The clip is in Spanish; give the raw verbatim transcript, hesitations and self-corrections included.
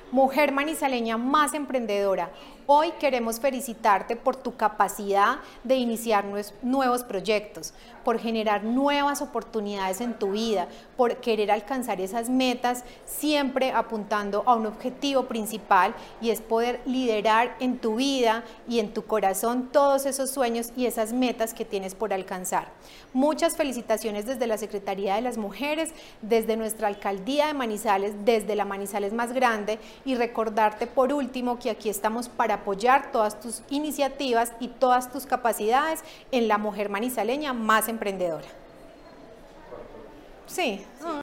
Mujer manizaleña más emprendedora, hoy queremos felicitarte por tu capacidad de iniciar nuevos proyectos, por generar nuevas oportunidades en tu vida, por querer alcanzar esas metas, siempre apuntando a un objetivo principal, y es poder liderar en tu vida y en tu corazón todos esos sueños y esas metas que tienes por alcanzar. Muchas felicitaciones desde la Secretaría de las Mujeres, desde nuestra Alcaldía de Manizales, desde la Manizales más grande, y recordarte por último que aquí estamos para apoyar todas tus iniciativas y todas tus capacidades en la mujer manizaleña más emprendedora. Sí.